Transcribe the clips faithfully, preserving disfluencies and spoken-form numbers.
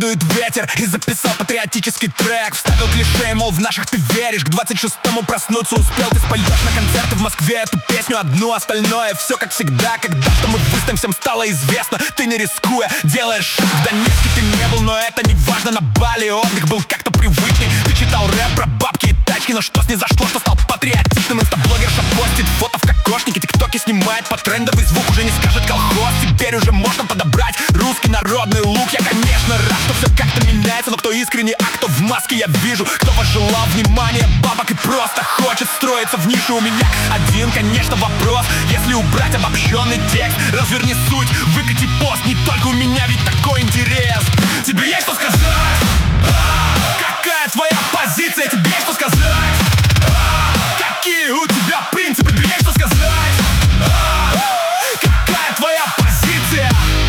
дует ветер и записал патриотический трек. Вставил клише, мол, в наших ты веришь. К двадцать шестому проснуться успел. Ты споешь на концерты в Москве эту песню одну, остальное все как всегда. Когда-то мы выступим, всем стало известно. Ты не рискуя, делаешь шаг. В Донецке ты не был, но это не важно. На Бали отдых был как-то привычней. Ты читал рэп про бабки и тачки, но что с ней зашло, что стал патриотичным. Инстаблогерша постит фото в кокошнике, тиктоки снимает под трендовый звук. Уже не скажет колхоз, теперь уже можно подобрать русский народный лук. Я, конечно, рад, что все как-то меняется, но кто искренне, а кто в маске, я вижу. Кто пожелал внимания бабок и просто хочет строиться в нишу. У меня один, конечно, вопрос: если убрать обобщенный текст, разверни суть, выкати пост. Не только у меня ведь такой интерес. Тебе есть что сказать? Какая твоя позиция? Тебе есть что сказать? Какие у тебя принципы? Тебе есть что сказать? Какая твоя позиция?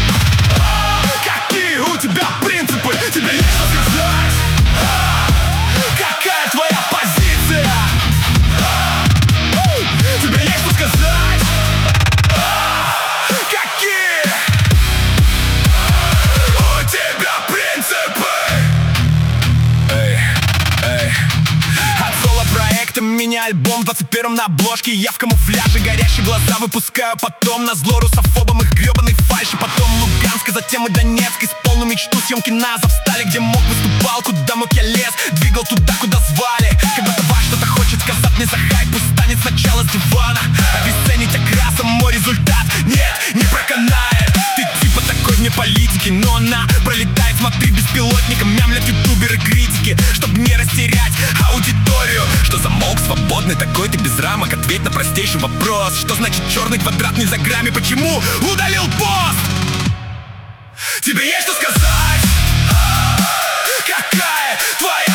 Какие у тебя принципы? Тебе есть что сказать? Какая твоя позиция? Тебе есть что сказать? Какие у тебя принципы? Эй, эй. От соло-проекта меня альбом в двадцать первом на обложке. Я в камуфляже, горящие глаза выпускаю потом. На зло русофобам их гребаной фальши. Потом Луганск, затем и Донецк. Исполнил мечту, съемки на Завстале. Где мог выступал, куда мог я лез. Двигал туда, куда звали. Когда товар что-то хочет сказать мне за хайп, пусть станет сначала с дивана. Обесценить окрасом мой результат нет, не проканает. Ты типа такой вне политики, но она пролетает, смотри, беспилотником. Мямлят ютуберы критики, чтобы не растерять аудиторию. Что замолк свободный, такой ты без рамок. Ответь на простейший вопрос: что значит черный квадрат не за грамме? Почему удалил пост? Тебе есть что сказать? Какая твоя